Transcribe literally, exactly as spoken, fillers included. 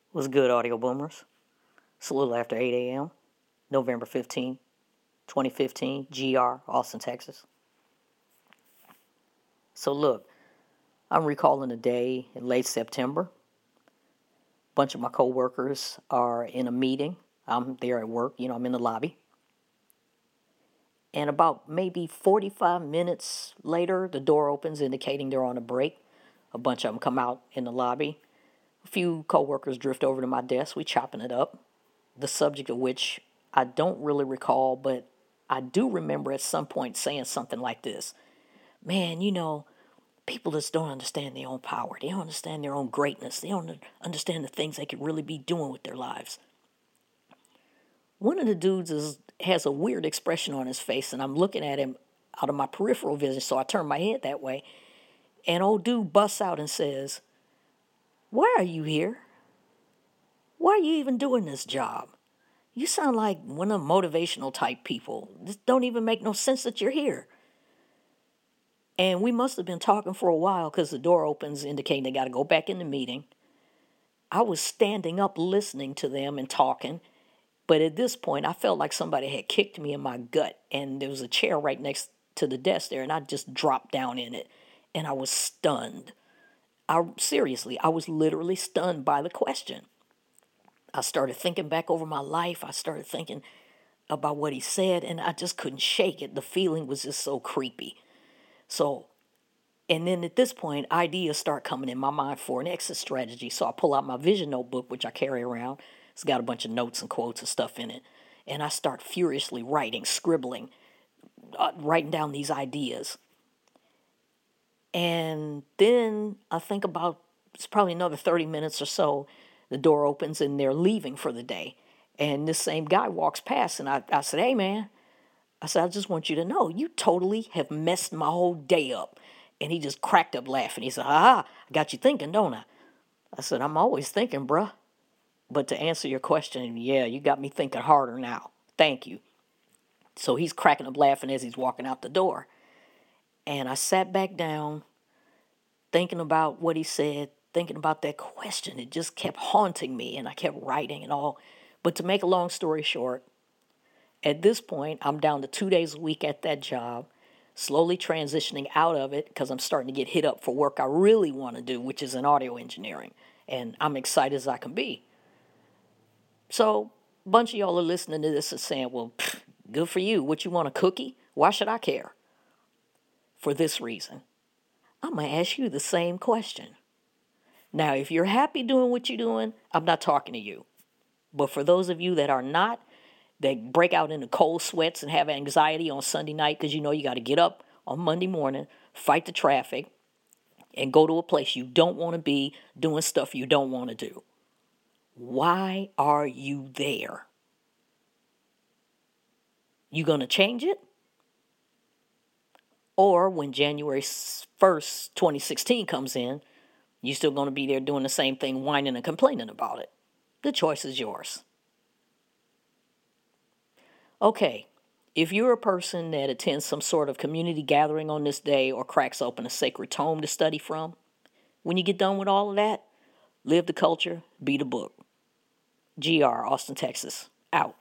Was good, audio boomers? It's a little after eight a.m., November fifteenth, twenty fifteen, G R, Austin, Texas. So look, I'm recalling a day in late September. A bunch of my coworkers are in a meeting. I'm there at work, you know, I'm in the lobby. And about maybe forty-five minutes later, the door opens indicating they're on a break. A bunch of them come out in the lobby. A few coworkers drift over to my desk. We chopping it up. The subject of which I don't really recall, but I do remember at some point saying something like this. Man, you know, people just don't understand their own power. They don't understand their own greatness. They don't understand the things they could really be doing with their lives. One of the dudes is, has a weird expression on his face, and I'm looking at him out of my peripheral vision, so I turn my head that way. And old dude busts out and says, "Why are you here? Why are you even doing this job? You sound like one of the motivational type people. This don't even make no sense that you're here." And we must have been talking for a while because the door opens indicating they got to go back in the meeting. I was standing up listening to them and talking. But at this point, I felt like somebody had kicked me in my gut. And there was a chair right next to the desk there. And I just dropped down in it. And I was stunned. I seriously, I was literally stunned by the question. I started thinking back over my life. I started thinking about what he said. And I just couldn't shake it. The feeling was just so creepy. So, and then at this point, ideas start coming in my mind for an exit strategy. So I pull out my vision notebook, which I carry around. It's got a bunch of notes and quotes and stuff in it. And I start furiously writing, scribbling, uh, writing down these ideas. And then I think about, it's probably another thirty minutes or so, the door opens and they're leaving for the day. And this same guy walks past and I, I said, "Hey, man," I said, "I just want you to know, you totally have messed my whole day up." And he just cracked up laughing. He said, "Ah, I got you thinking, don't I?" I said, "I'm always thinking, bruh. But to answer your question, yeah, you got me thinking harder now. Thank you." So he's cracking up laughing as he's walking out the door. And I sat back down, thinking about what he said, thinking about that question. It just kept haunting me, and I kept writing and all. But to make a long story short, at this point, I'm down to two days a week at that job, slowly transitioning out of it because I'm starting to get hit up for work I really want to do, which is in audio engineering. And I'm excited as I can be. So a bunch of y'all are listening to this and saying, "Well, pff, good for you. What, you want, a cookie? Why should I care?" For this reason. I'm going to ask you the same question. Now, if you're happy doing what you're doing, I'm not talking to you. But for those of you that are not, that break out into cold sweats and have anxiety on Sunday night because you know you got to get up on Monday morning, fight the traffic, and go to a place you don't want to be, doing stuff you don't want to do. Why are you there? You going to change it? Or when January first, twenty sixteen comes in, you still going to be there doing the same thing, whining and complaining about it? The choice is yours. Okay, if you're a person that attends some sort of community gathering on this day or cracks open a sacred tome to study from, when you get done with all of that, live the culture, be the book. G R, Austin, Texas, out.